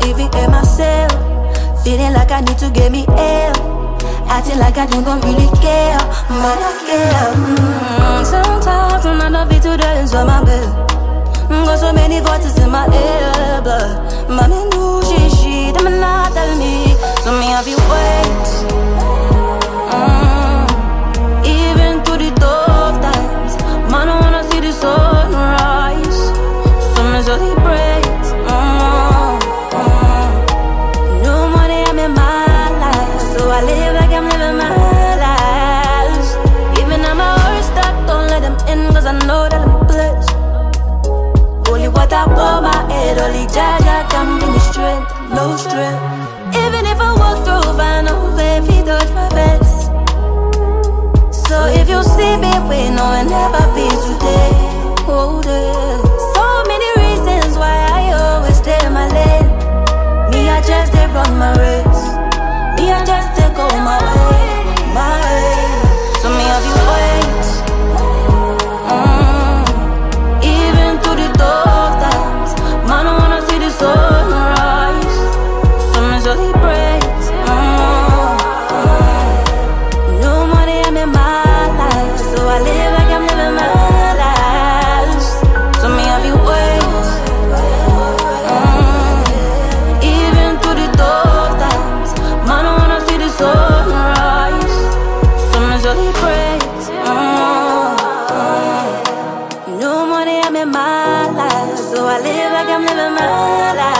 alleviate myself. Feeling like I need to get me help. Acting like I don't really care, but I care. Sometimes when I love you to the ends of my bed, got so many voices in my head, blood. Mommy knew she, them not tell me. So me have you wait. Even through the tough times, man, I wanna see the sunrise. So me celebrate. No money, I'm in my life, so I live like I'm living my life. Even at my worst, I don't let them in, cause I know that I'm blessed. Only what I pour my head, only Jaja can bring me strength, no strength. Even if I walk through, I know baby, don't my best. So if you see me, we know it never be today. Oh, so many reasons why I always stay in my lane. Me, I just did run my race. Me, I just take go my way, my way. So me have you wait. Even through the tough times, man, I wanna see the sunrise. So me celebrate. No money, I'm in my life, so I live like I'm living my life. So me have you wait. Even through the tough times, man, I wanna see the sunrise. So me celebrate. No money, I'm in my life, so I live like I'm living my life.